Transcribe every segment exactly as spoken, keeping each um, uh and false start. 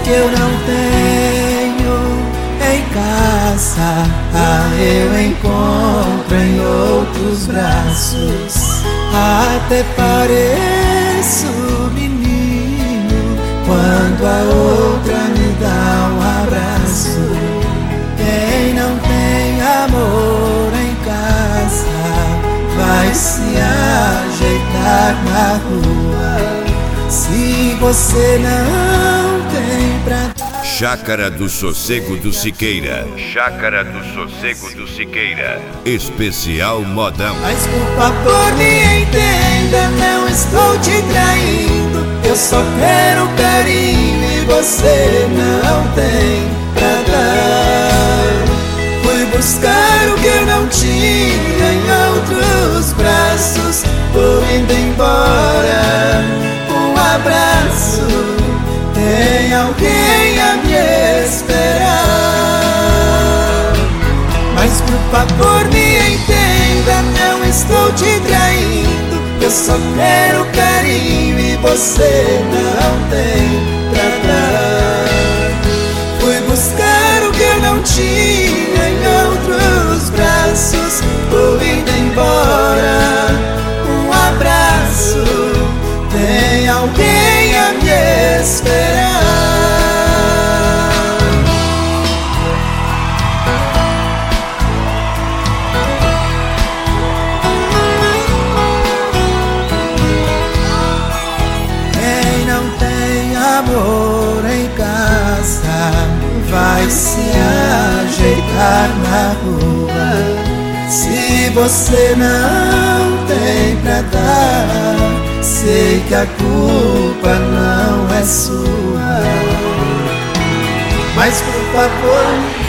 que eu não tenho em casa, ah, eu encontro em outros braços. Até pareço menino quando a outra me dá um abraço. Quem não tem amor em casa vai se ajeitar na rua. Se você não tem pra dar. Chácara do Sossego do Siqueira. Chácara do Sossego do Siqueira. Especial modão. Mas por favor me entenda, não estou te traindo. Eu só quero carinho e você não tem pra dar. Fui buscar o que eu não tinha em outros braços. Tô indo embora, um abraço. Tem alguém a me esperar. Mas por favor me entenda, não estou te traindo. Eu só quero carinho e você não tem pra dar. Fui buscar o que eu não tinha em outros braços. Tô indo embora, um abraço. Tem alguém a me esperar. Quem não tem amor em casa vai se ajeitar na rua. Se você não tem pra dar, sei que a culpa não é sua. Mas por favor,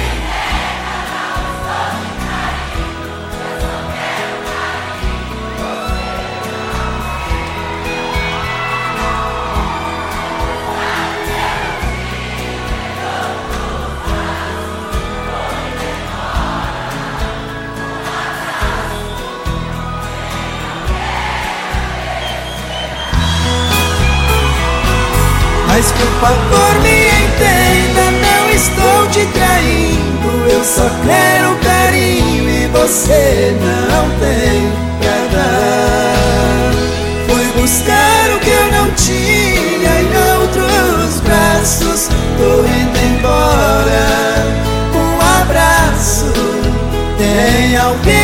Mas por favor me entenda, não estou te traindo. Eu só quero carinho e você não tem pra dar. Fui buscar o que eu não tinha em outros braços. Tô indo embora, um abraço. Tem alguém